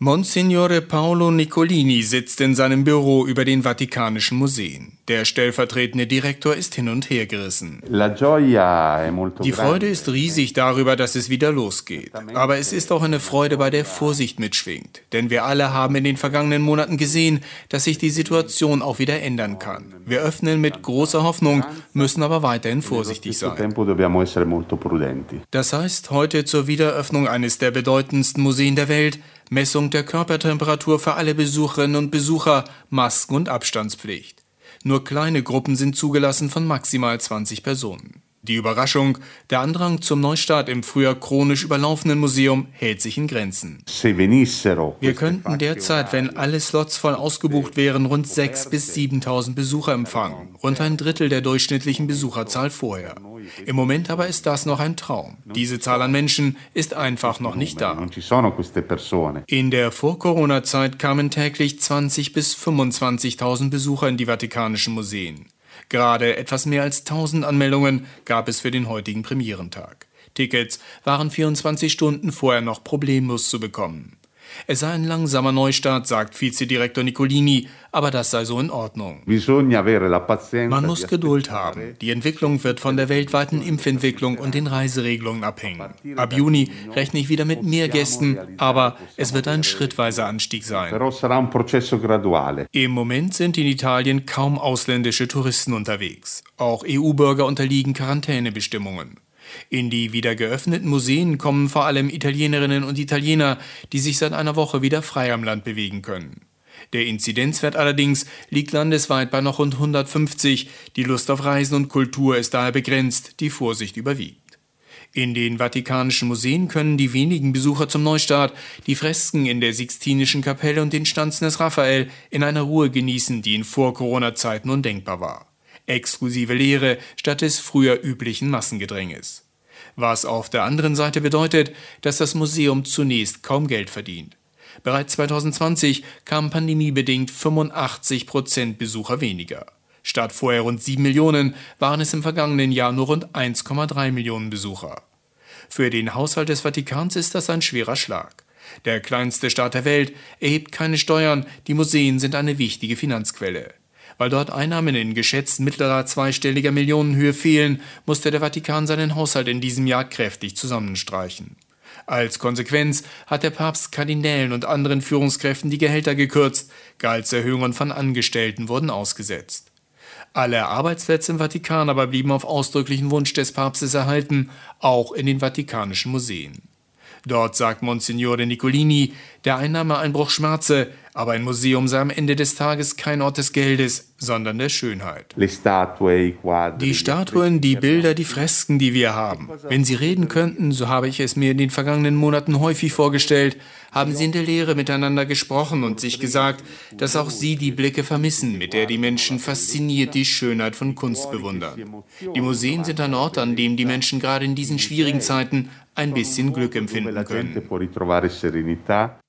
Monsignore Paolo Nicolini sitzt in seinem Büro über den Vatikanischen Museen. Der stellvertretende Direktor ist hin und her gerissen. Die Freude ist riesig darüber, dass es wieder losgeht. Aber es ist auch eine Freude, bei der Vorsicht mitschwingt. Denn wir alle haben in den vergangenen Monaten gesehen, dass sich die Situation auch wieder ändern kann. Wir öffnen mit großer Hoffnung, müssen aber weiterhin vorsichtig sein. Das heißt, heute zur Wiedereröffnung eines der bedeutendsten Museen der Welt, Messung der Körpertemperatur für alle Besucherinnen und Besucher, Masken- und Abstandspflicht. Nur kleine Gruppen sind zugelassen von maximal 20 Personen. Die Überraschung, der Andrang zum Neustart im früher chronisch überlaufenden Museum hält sich in Grenzen. Wir könnten derzeit, wenn alle Slots voll ausgebucht wären, rund 6.000 bis 7.000 Besucher empfangen, rund ein Drittel der durchschnittlichen Besucherzahl vorher. Im Moment aber ist das noch ein Traum. Diese Zahl an Menschen ist einfach noch nicht da. In der Vor-Corona-Zeit kamen täglich 20.000 bis 25.000 Besucher in die Vatikanischen Museen. Gerade etwas mehr als 1.000 Anmeldungen gab es für den heutigen Premierentag. Tickets waren 24 Stunden vorher noch problemlos zu bekommen. Es sei ein langsamer Neustart, sagt Vizedirektor Nicolini, aber das sei so in Ordnung. Man muss Geduld haben. Die Entwicklung wird von der weltweiten Impfentwicklung und den Reiseregelungen abhängen. Ab Juni rechne ich wieder mit mehr Gästen, aber es wird ein schrittweiser Anstieg sein. Im Moment sind in Italien kaum ausländische Touristen unterwegs. Auch EU-Bürger unterliegen Quarantänebestimmungen. In die wieder geöffneten Museen kommen vor allem Italienerinnen und Italiener, die sich seit einer Woche wieder frei am Land bewegen können. Der Inzidenzwert allerdings liegt landesweit bei noch rund 150. Die Lust auf Reisen und Kultur ist daher begrenzt, die Vorsicht überwiegt. In den Vatikanischen Museen können die wenigen Besucher zum Neustart die Fresken in der Sixtinischen Kapelle und den Stanzen des Raphael in einer Ruhe genießen, die in Vor-Corona-Zeiten undenkbar war. Exklusive Lehre statt des früher üblichen Massengedränges. Was auf der anderen Seite bedeutet, dass das Museum zunächst kaum Geld verdient. Bereits 2020 kamen pandemiebedingt 85% Besucher weniger. Statt vorher rund 7 Millionen waren es im vergangenen Jahr nur rund 1,3 Millionen Besucher. Für den Haushalt des Vatikans ist das ein schwerer Schlag. Der kleinste Staat der Welt erhebt keine Steuern, die Museen sind eine wichtige Finanzquelle. Weil dort Einnahmen in geschätzt mittlerer zweistelliger Millionenhöhe fehlen, musste der Vatikan seinen Haushalt in diesem Jahr kräftig zusammenstreichen. Als Konsequenz hat der Papst Kardinälen und anderen Führungskräften die Gehälter gekürzt, Gehaltserhöhungen von Angestellten wurden ausgesetzt. Alle Arbeitsplätze im Vatikan aber blieben auf ausdrücklichen Wunsch des Papstes erhalten, auch in den Vatikanischen Museen. Dort sagt Monsignore Nicolini, der Einnahmeeinbruch schmerze, aber ein Museum sei am Ende des Tages kein Ort des Geldes, sondern der Schönheit. Die Statuen, die Bilder, die Fresken, die wir haben. Wenn sie reden könnten, so habe ich es mir in den vergangenen Monaten häufig vorgestellt, haben sie in der Lehre miteinander gesprochen und sich gesagt, dass auch sie die Blicke vermissen, mit der die Menschen fasziniert die Schönheit von Kunst bewundern. Die Museen sind ein Ort, an dem die Menschen gerade in diesen schwierigen Zeiten ein bisschen Glück empfinden können.